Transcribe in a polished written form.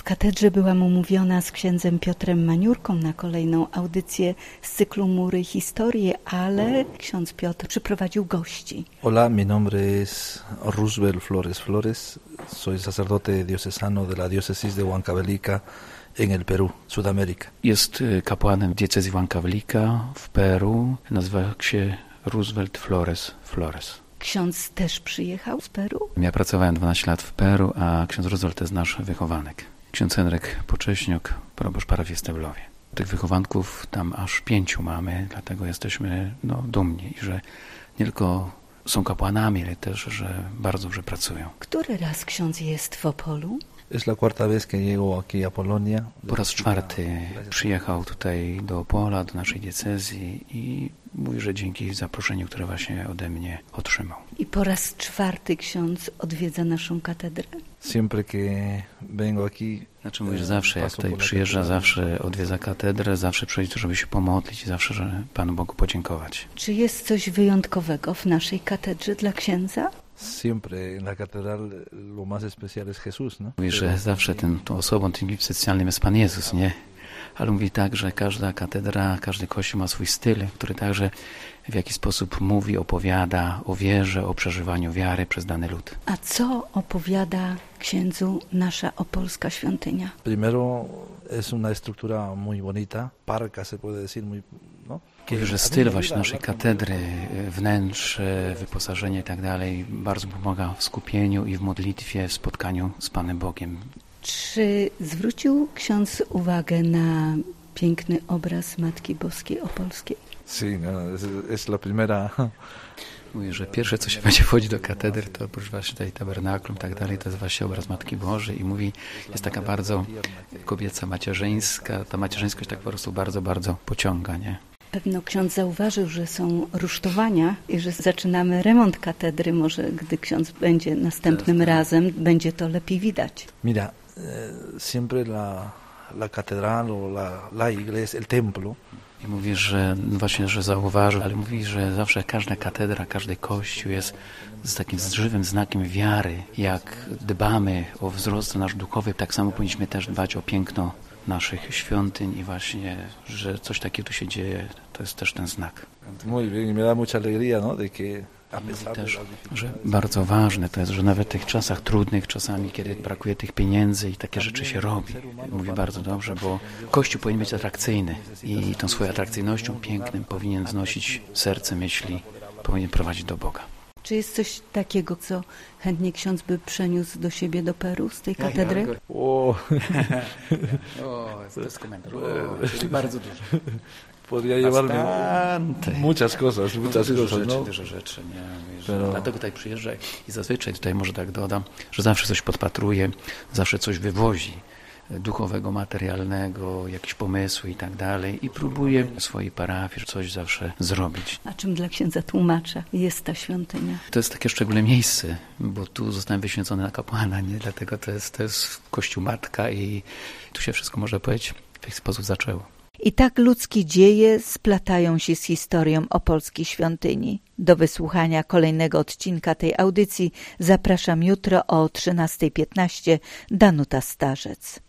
katedrze byłam umówiona z księdzem Piotrem Maniurką na kolejną audycję z cyklu Mury Historii, ale ksiądz Piotr przyprowadził gości. Hola, mi nombre es Roosevelt Flores Flores. Soy sacerdote diocesano de la diócesis de Huancavelica en el Perú, Sudamérica. Jest kapłanem diecezji Huancavelica w Peru. Nazywa się Roosevelt Flores Flores. Ksiądz też przyjechał z Peru? Ja pracowałem 12 lat w Peru, a ksiądz Roosevelt to jest nasz wychowanek. Ksiądz Henryk Pocześniok, proboszcz parafii w Steblowie. Tych wychowanków tam aż 5 mamy, dlatego jesteśmy dumni, że nie tylko są kapłanami, ale też, że bardzo dobrze pracują. Który raz ksiądz jest w Opolu? Es la cuarta vez que llego aquí a Polonia. Po raz 4 przyjechał tutaj do Opola, do naszej diecezji i mówi, że dzięki zaproszeniu, które właśnie ode mnie otrzymał. I po raz 4 ksiądz odwiedza naszą katedrę? Siempre que vengo aquí. Znaczy mówi, że zawsze jak tutaj przyjeżdża, zawsze odwiedza katedrę, zawsze przychodzi tu, żeby się pomodlić i zawsze, że Panu Bogu podziękować. Czy jest coś wyjątkowego w naszej katedrze dla księdza? Siempre en la catedral lo más especial es Jesús, ¿no? Mówi, że zawsze tą osobą, tym specjalnym jest Pan Jezus, nie? Ale mówi tak, że każda katedra, każdy kościół ma swój styl, który także w jakiś sposób mówi, opowiada o wierze, o przeżywaniu wiary przez dany lud. A co opowiada księdzu nasza opolska świątynia? Primero es una estructura muy bonita, parca se puede decir, muy, ¿no? Mówi, że styl właśnie naszej katedry, wnętrze, wyposażenie i tak dalej bardzo pomaga w skupieniu i w modlitwie, w spotkaniu z Panem Bogiem. Czy zwrócił ksiądz uwagę na piękny obraz Matki Boskiej Opolskiej? Sí, no, es la primera. Mówi, że pierwsze, co się będzie wchodzić do katedry, to oprócz właśnie tej tabernaklum i tak dalej, to jest właśnie obraz Matki Bożej i mówi, jest taka bardzo kobieca, macierzyńska, ta macierzyńskość tak po prostu bardzo, bardzo pociąga, nie? Pewno ksiądz zauważył, że są rusztowania i że zaczynamy remont katedry. Może gdy ksiądz będzie następnym razem, będzie to lepiej widać. Mira, siempre la catedral o la iglesia, el templo. I mówi, że właśnie, że zauważył, ale mówi, że zawsze każda katedra, każdy kościół jest z takim żywym znakiem wiary. Jak dbamy o wzrost nasz duchowy, tak samo powinniśmy też dbać o piękno naszych świątyń i właśnie, że coś takiego tu się dzieje, to jest też ten znak. Muy bien, me da mucha alegría, ¿no? De que mówi też, że bardzo ważne to jest, że nawet w tych czasach trudnych, czasami kiedy brakuje tych pieniędzy i takie rzeczy się robi. Mówi bardzo dobrze, bo Kościół powinien być atrakcyjny i tą swoją atrakcyjnością pięknym powinien wznosić serce, myśli, powinien prowadzić do Boga. Czy jest coś takiego, co chętnie ksiądz by przeniósł do siebie, do Peru, z tej katedry? Bez komentarzy. Czyli bardzo dużo. Podría llevarme muchas cosas, ¿no? Dużo rzeczy, nie? Dlatego tutaj przyjeżdża i zazwyczaj tutaj może tak dodam, że zawsze coś podpatruje, zawsze coś wywozi duchowego, materialnego, jakieś pomysły i tak dalej i próbuje w swojej parafii coś zawsze zrobić. A czym dla księdza tłumacza jest ta świątynia? To jest takie szczególne miejsce, bo tu zostałem wyświęcony na kapłana, nie? Dlatego to jest Kościół Matka i tu się wszystko, można powiedzieć, w jakiś sposób zaczęło. I tak ludzkie dzieje splatają się z historią opolskiej świątyni. Do wysłuchania kolejnego odcinka tej audycji zapraszam jutro o 13:15. Danuta Starzec.